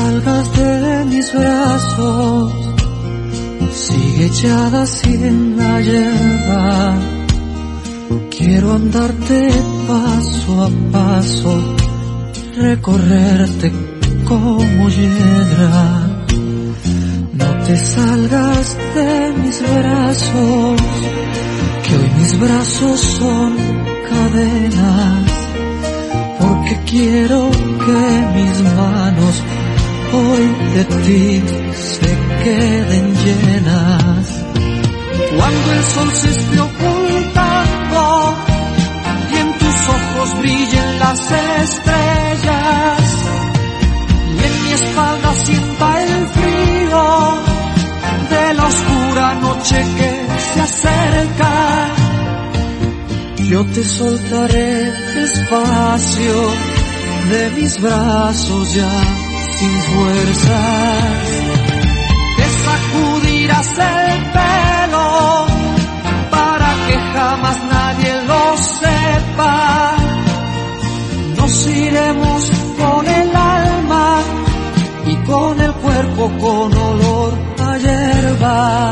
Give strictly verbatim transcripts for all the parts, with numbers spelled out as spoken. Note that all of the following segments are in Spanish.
salgas de mis brazos, sigue echada así en la hierba. Quiero andarte paso a paso, recorrerte como hiedra. No te salgas de mis brazos, que hoy mis brazos son cadenas, porque quiero que mis manos hoy de ti se queden llenas. Cuando el sol se esté ocultando y en tus ojos brillen las estrellas, y en mi espalda sienta el frío de la oscura noche que se acerca, yo te soltaré despacio de mis brazos ya sin fuerzas. Te sacudirás el pelo para que jamás nadie lo sepa. Nos iremos con el alma y con el cuerpo con olor a hierba.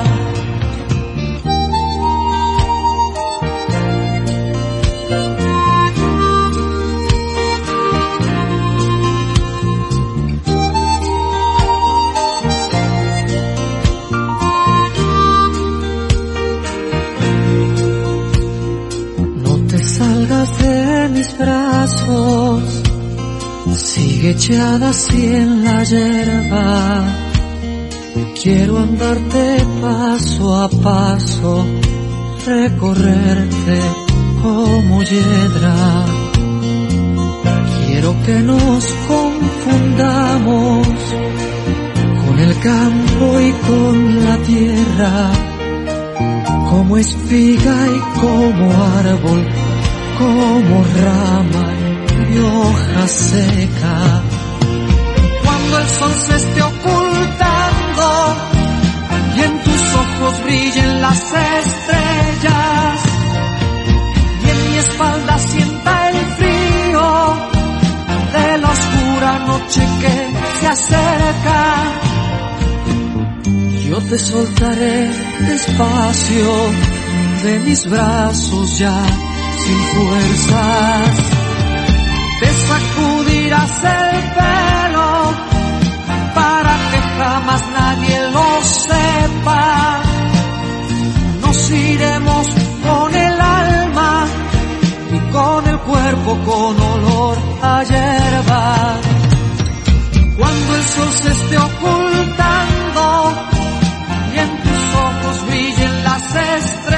Salgas de mis brazos, sigue echada así en la hierba. Quiero andarte paso a paso, recorrerte como hiedra. Quiero que nos confundamos con el campo y con la tierra, como espiga y como árbol, como rama y hoja seca. Cuando el sol se esté ocultando y en tus ojos brillen las estrellas, y en mi espalda sienta el frío de la oscura noche que se acerca, yo te soltaré despacio de mis brazos ya sin fuerzas. Te sacudirás el pelo para que jamás nadie lo sepa. Nos iremos con el alma y con el cuerpo con olor a hierba. Cuando el sol se esté ocultando y en tus ojos brillen las estrellas,